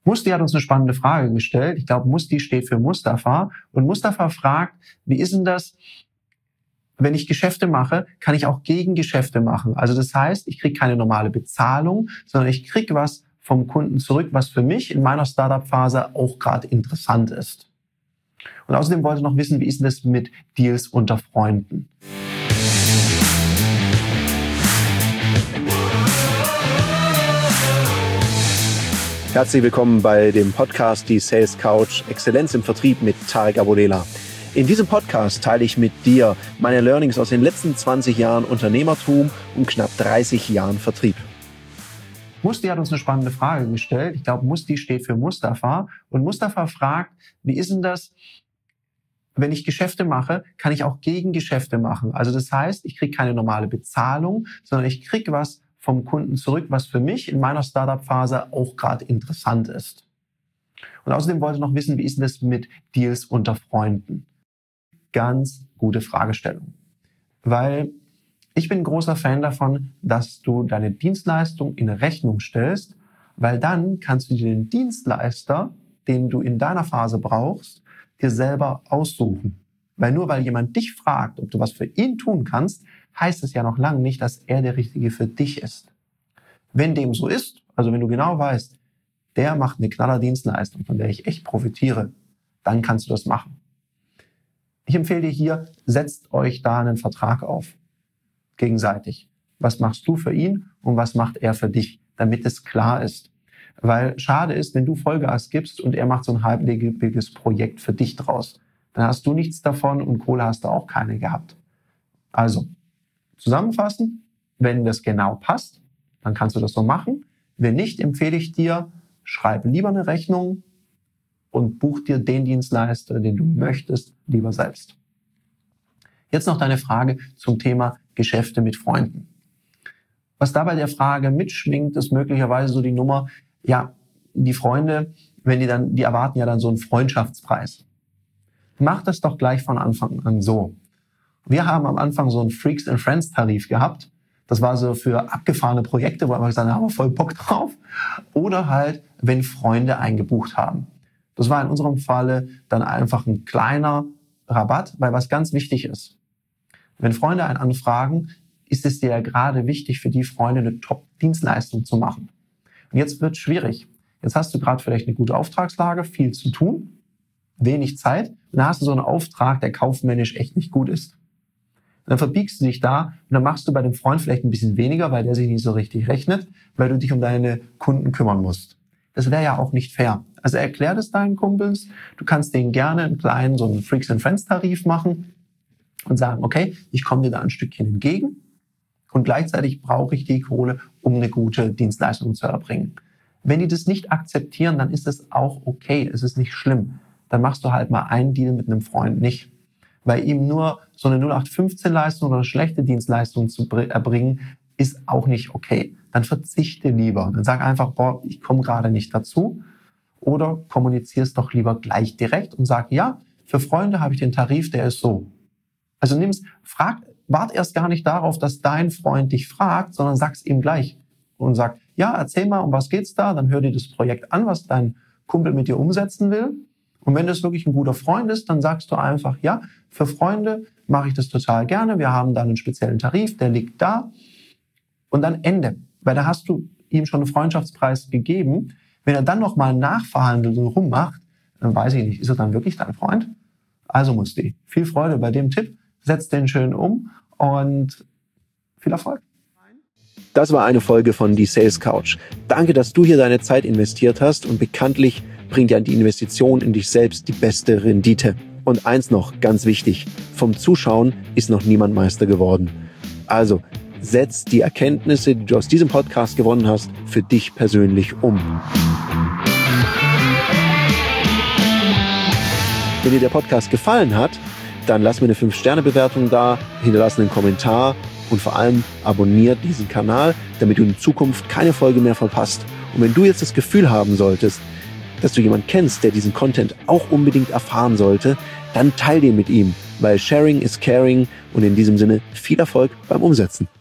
Musti hat uns eine spannende Frage gestellt. Ich glaube, Musti steht für Mustafa. Und Mustafa fragt, wie ist denn das, wenn ich Geschäfte mache, kann ich auch Gegengeschäfte machen. Also das heißt, ich kriege keine normale Bezahlung, sondern ich kriege was vom Kunden zurück, was für mich in meiner Startup-Phase auch gerade interessant ist. Und außerdem wollte ich noch wissen, wie ist denn das mit Deals unter Freunden? Herzlich willkommen bei dem Podcast Die Sales Couch Exzellenz im Vertrieb mit Tarek Abodela. In diesem Podcast teile ich mit dir meine Learnings aus den letzten 20 Jahren Unternehmertum und knapp 30 Jahren Vertrieb. Musti hat uns eine spannende Frage gestellt. Ich glaube, Musti steht für Mustafa. Und Mustafa fragt, wie ist denn das, wenn ich Geschäfte mache, kann ich auch Gegengeschäfte machen. Also das heißt, ich kriege keine normale Bezahlung, sondern ich kriege was vom Kunden zurück, was für mich in meiner Startup-Phase auch gerade interessant ist. Und außerdem wollte ich noch wissen, wie ist denn das mit Deals unter Freunden? Ganz gute Fragestellung. Weil ich bin ein großer Fan davon, dass du deine Dienstleistung in Rechnung stellst, weil dann kannst du dir den Dienstleister, den du in deiner Phase brauchst, dir selber aussuchen. Weil nur weil jemand dich fragt, ob du was für ihn tun kannst, heißt es ja noch lange nicht, dass er der Richtige für dich ist. Wenn dem so ist, also wenn du genau weißt, der macht eine knaller Dienstleistung, von der ich echt profitiere, dann kannst du das machen. Ich empfehle dir hier, setzt euch da einen Vertrag auf, gegenseitig. Was machst du für ihn und was macht er für dich, damit es klar ist. Weil schade ist, wenn du Vollgas gibst und er macht so ein halblebiges Projekt für dich draus. Dann hast du nichts davon und Kohle hast du auch keine gehabt. Also, zusammenfassen, wenn das genau passt, dann kannst du das so machen. Wenn nicht, empfehle ich dir, schreib lieber eine Rechnung und buch dir den Dienstleister, den du möchtest, lieber selbst. Jetzt noch deine Frage zum Thema Geschäfte mit Freunden. Was da bei der Frage mitschwingt, ist möglicherweise so die Nummer, ja, die Freunde, die erwarten ja dann so einen Freundschaftspreis. Mach das doch gleich von Anfang an so. Wir haben am Anfang so einen Freaks and Friends Tarif gehabt. Das war so für abgefahrene Projekte, wo wir gesagt haben, voll Bock drauf. Oder halt, wenn Freunde eingebucht haben. Das war in unserem Falle dann einfach ein kleiner Rabatt, weil was ganz wichtig ist. Wenn Freunde einen anfragen, ist es dir ja gerade wichtig, für die Freunde eine Top-Dienstleistung zu machen. Und jetzt wird es schwierig. Jetzt hast du gerade vielleicht eine gute Auftragslage, viel zu tun, wenig Zeit. Und dann hast du so einen Auftrag, der kaufmännisch echt nicht gut ist. Und dann verbiegst du dich da und dann machst du bei dem Freund vielleicht ein bisschen weniger, weil der sich nicht so richtig rechnet, weil du dich um deine Kunden kümmern musst. Das wäre ja auch nicht fair. Also erklär das deinen Kumpels. Du kannst denen gerne einen kleinen, so einen Freaks and Friends Tarif machen und sagen, okay, ich komme dir da ein Stückchen entgegen und gleichzeitig brauche ich die Kohle, um eine gute Dienstleistung zu erbringen. Wenn die das nicht akzeptieren, dann ist es auch okay. Es ist nicht schlimm. Dann machst du halt mal einen Deal mit einem Freund nicht. Weil ihm nur so eine 0815-Leistung oder eine schlechte Dienstleistung zu erbringen, ist auch nicht okay. Dann verzichte lieber. Dann sag einfach, ich komme gerade nicht dazu. Oder kommuniziere es doch lieber gleich direkt und sag, ja, für Freunde habe ich den Tarif, der ist so. Also wart erst gar nicht darauf, dass dein Freund dich fragt, sondern sag's ihm gleich. Und sag, ja, erzähl mal, um was geht's da? Dann hör dir das Projekt an, was dein Kumpel mit dir umsetzen will. Und wenn das wirklich ein guter Freund ist, dann sagst du einfach, ja, für Freunde mache ich das total gerne. Wir haben dann einen speziellen Tarif, der liegt da. Und dann Ende. Weil da hast du ihm schon einen Freundschaftspreis gegeben. Wenn er dann nochmal nachverhandelt und rummacht, dann weiß ich nicht, ist er dann wirklich dein Freund? Also Musti, viel Freude bei dem Tipp. Setz den schön um und viel Erfolg. Das war eine Folge von Die Sales Couch. Danke, dass du hier deine Zeit investiert hast und bekanntlich bringt ja die Investition in dich selbst die beste Rendite. Und eins noch, ganz wichtig, vom Zuschauen ist noch niemand Meister geworden. Also, setz die Erkenntnisse, die du aus diesem Podcast gewonnen hast, für dich persönlich um. Wenn dir der Podcast gefallen hat, dann lass mir eine 5-Sterne-Bewertung da, hinterlass einen Kommentar und vor allem abonniere diesen Kanal, damit du in Zukunft keine Folge mehr verpasst. Und wenn du jetzt das Gefühl haben solltest, dass du jemanden kennst, der diesen Content auch unbedingt erfahren sollte, dann teil den mit ihm, weil Sharing is Caring und in diesem Sinne viel Erfolg beim Umsetzen.